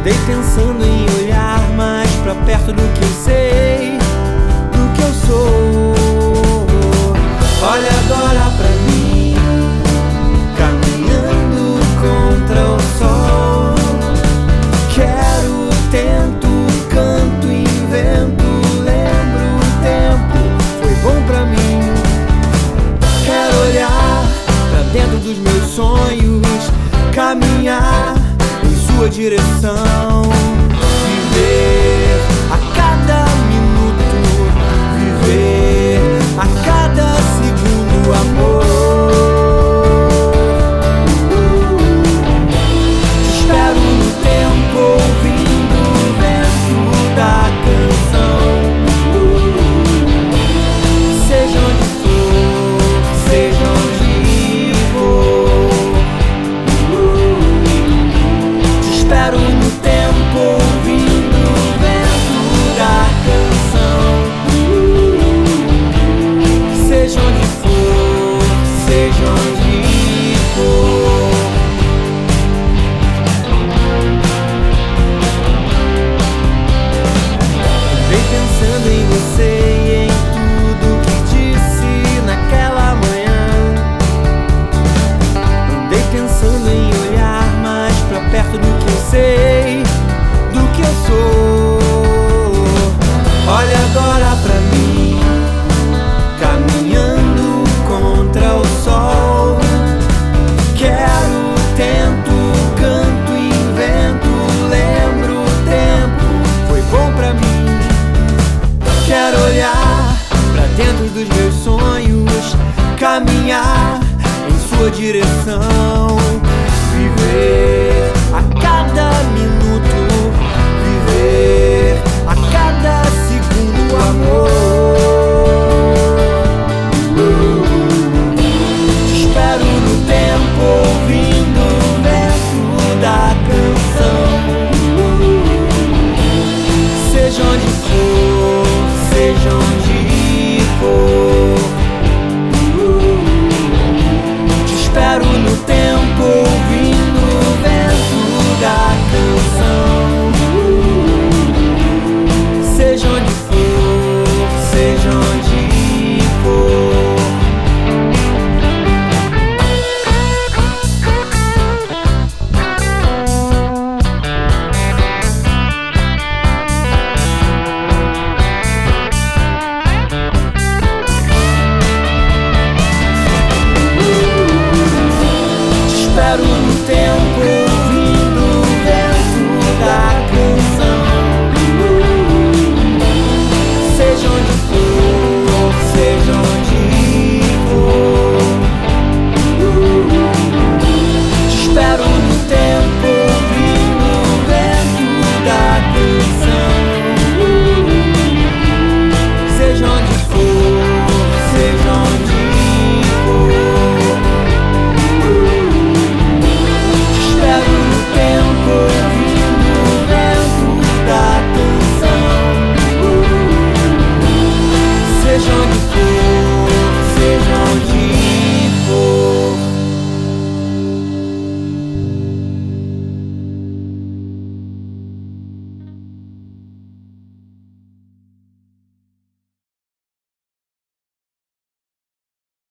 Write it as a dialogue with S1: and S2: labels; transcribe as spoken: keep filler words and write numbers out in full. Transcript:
S1: Acordei pensando em olhar mais pra perto do que eu sei, do que eu sou. Olha agora pra mim, caminhando contra o sol. Quero, tento, canto, invento, lembro o tempo, foi bom pra mim. Quero olhar pra dentro dos meus sonhos, caminhar em sua direção.